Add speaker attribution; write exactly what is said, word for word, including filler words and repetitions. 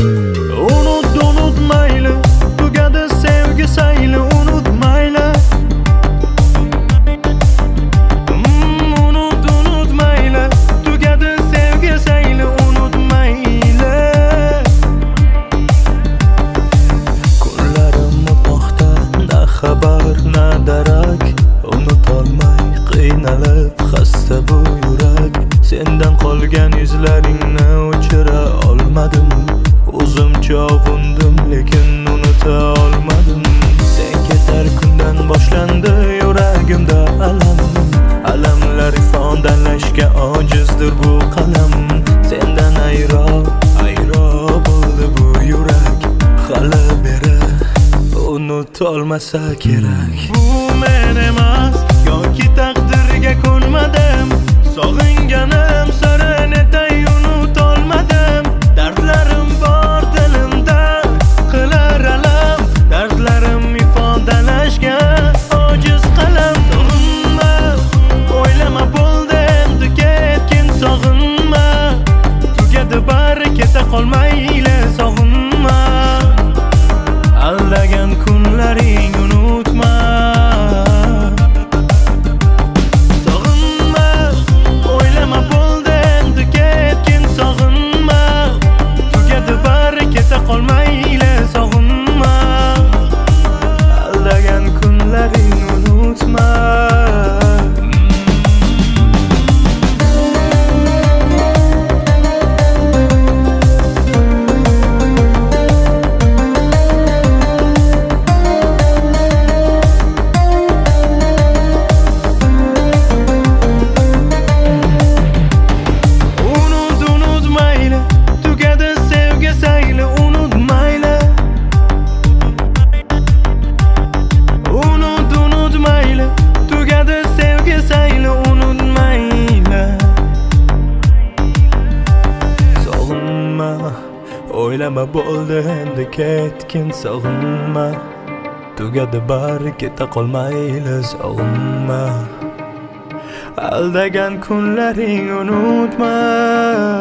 Speaker 1: Unut, unutmayli, tugadi sevgi sayli, unutmayli. Mm, unut, unutmayli, tugadi sevgi sayli, unutmayli. Kunlarim o'tmoqda, na xabar, na darak. Unutolmay qiynalib xasta bu yurak. Sendan qolgan izlaringni o'chira olmadim. O'zimcha ovundim, lekin unuta olmadim. Sen ketar kundan boshlandi yuragimda alam. Alamlar ifodalashga ojizdir bu qalam. Sendan ayro, ayro bo'ldi bu yurak. Hali beri unutolmasa kerak. Bu men emas, yoki taqdirga ko'nmadim. Sog'inganim sari netay unutolmadim. Dardlarim bor dilimda, qilar alam. Dardlarim ifodalashga ojiz qalam. Sog'inma, o'ylama bo'ldi endi ketgin. Sog'inma, tugadi bari keta qolmayli. Sog'inma, aldagan kunlaring unutma. Qolmayli, sog'inma, aldagan kunlaring unutma. Unut, unutmayli, tugadi sevgi sayli, o'ylama bo'ldi endi ketgin. Sog'inma, tugadi bari keta qolmayli. Sog'inma, aldagan kunlaring unutma.